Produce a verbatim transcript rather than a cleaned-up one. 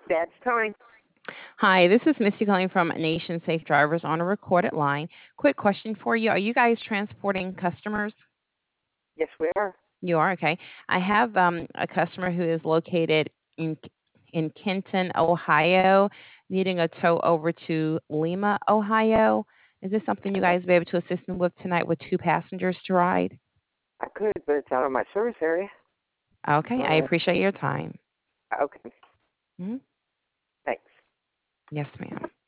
That's Tony. Hi, this is Missy calling from Nation Safe Drivers on a recorded line. Quick question for you. Are you guys transporting customers? Yes, we are. You are? Okay. I have um, a customer who is located in in Kenton, Ohio, needing a tow over to Lima, Ohio. Is this something you guys be able to assist me with tonight with two passengers to ride? I could, but it's out of my service area. Okay, I Uh, appreciate your time. okay. Hmm. Thanks. Yes, ma'am.